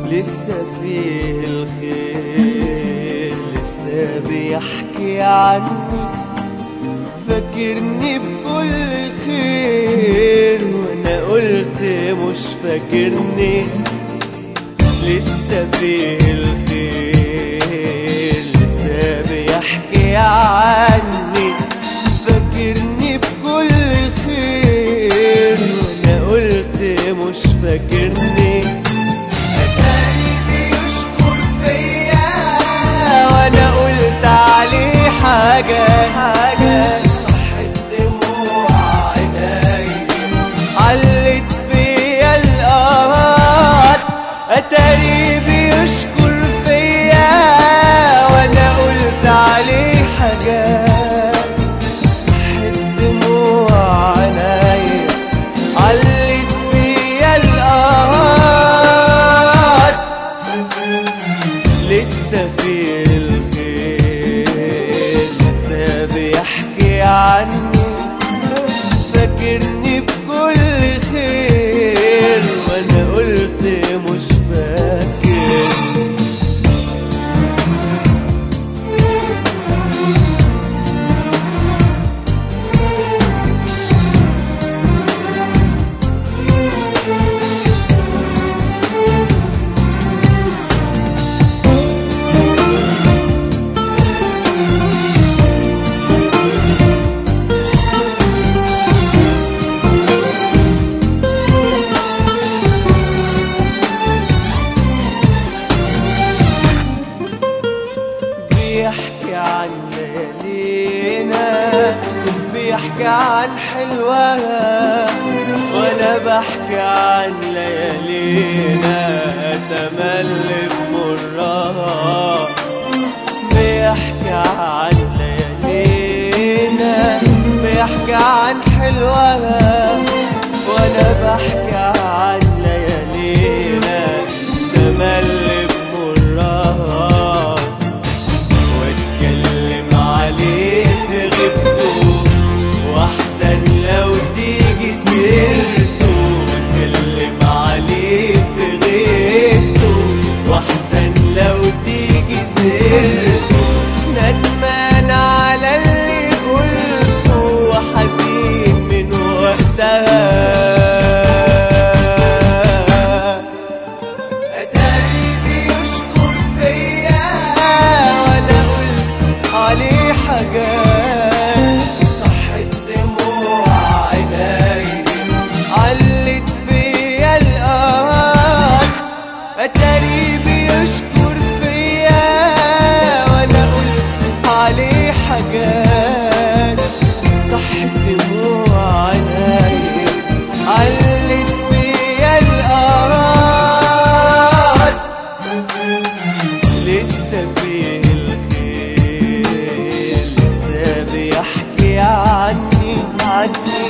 لسه فيه الخير، لسه بيحكي عني، فاكرني بكل خير وانا قلت مش فاكرني. لسه فيه الخير، لسه بيحكي عني، فاكرني بكل خير وانا قلت مش فاكرني. اتاري بيشكر فيا وانا قلت عليه حاجة صحت دموع عيني، علت فيا القهر. اتاري بيشكر فيا وانا قلت عليه حاجات، صحت دموع عيني، علت فيا القهر. لسه فيه الخير، لسه بيحكي عني، فاكرني بكل خير وانا قلت مش فاكر. بيحكي عن ليالينا، بيحكي عن حلوها، وانا بحكي عن ليالينا تملي بمرها. بيحكي عن ليالينا، بيحكي عن حلوها، وانا بحكي عن ليالينا تملي بمرها. واتكلم عليه في غيبته، واحسن لو تيجي سيرته. واتكلم عليه في غيبته، واحسن لو تيجي سيرته. ندمان على اللي قلته، وحزين من وقتها. اتاري بيشكر فيا وانا قلت عليه حاجات، صحت دموع عيني، علت فيا القهر. اتاري بيشكر فيا وانا قلت عليه حاجات، صحت دموع عيني، علت فيا القهر. لسه فيه الخير، لسه بيحكي عني